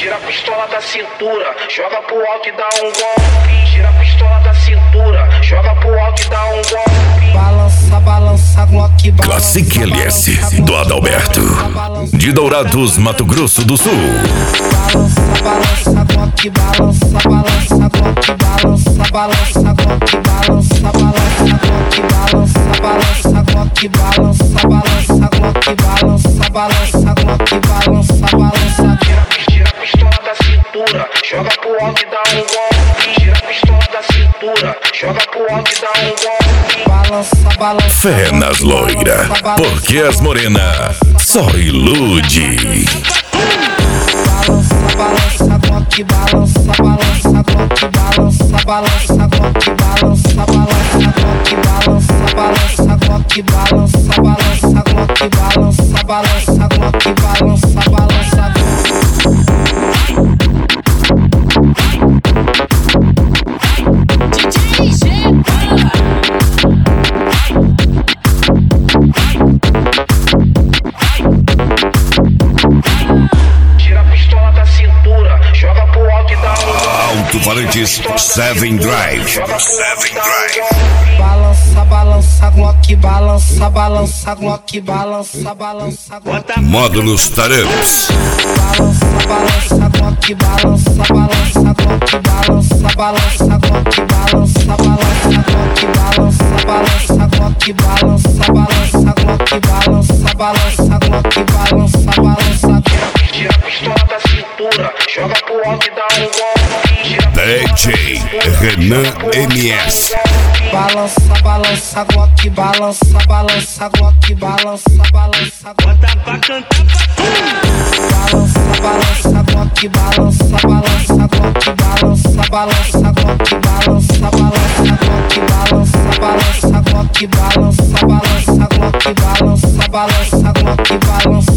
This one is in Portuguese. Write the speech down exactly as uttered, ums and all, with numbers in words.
Tira a pistola da cintura, joga pro alto e dá um golpe. Tira a pistola da cintura, joga pro alto e dá um golpe. Balança, balança, Glock, balança. Classic L S do Adalberto, de Dourados, Mato Grosso do Sul. Balança, balança, Glock, balança, balança, Glock, balança, balança, Glock, balança, balança, Glock, balança, balança, Glock, balança, balança, Glock, balança, balança, Glock, balança, balança. Tira a pistola da cintura, joga pro alto e dá um golpe. Tira a pistola da cintura, joga pro alto e dá um golpe. Balança, balança. Fé nas loira, porque as morena só ilude. Balança, balança, Glock, balança, balança, Glock, balança, balança, Glock, balança, balança, Glock, balança, balança, Glock, balança, balança, Glock, balança, balança, Glock, balança, balança. D J G. Tira a pistola da cintura, joga pro alto e dá um golpe. Alto-falantes Seven Drive. Seven Drive. Balança, balança, Glock, balança, balança, Glock, balança, balança, Glock. Módulos Taramps. Balança, balança, Glock, balança, balança, Glock, balança, balança, Glock, balança, balança, Glock, balança, balança, Glock, balança, balança, Glock, balança, balança, Glock, balança, balança. Tira a pistola da cintura, joga pro alto e dá um golpe. Tira a D J Renan M S. Balança, balança, Glock, balança, balança, Glock, balança, balança, Bota pra cantar balança, balança, Glock, balança, balança, Glock, balança, balança, Glock, balança, balança, Glock, balança, balança, Glock, balança, balança, Glock, balança, balança, Glock, balança.